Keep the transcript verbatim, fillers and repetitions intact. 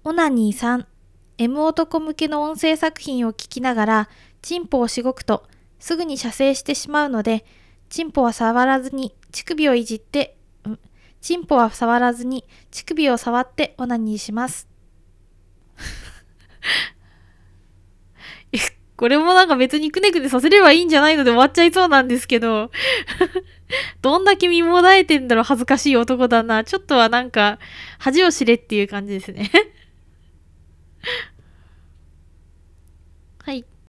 オナニーさん、M 男向けの音声作品を聞きながら、チンポをしごくと、すぐに射精してしまうので、チンポは触らずに乳首をいじって、んチンポは触らずに乳首を触ってオナニーします。これもなんか別にくねくねさせればいいんじゃないので終わっちゃいそうなんですけど、どんだけ身もだえてんだろ、恥ずかしい男だな。ちょっとはなんか、恥を知れっていう感じですね。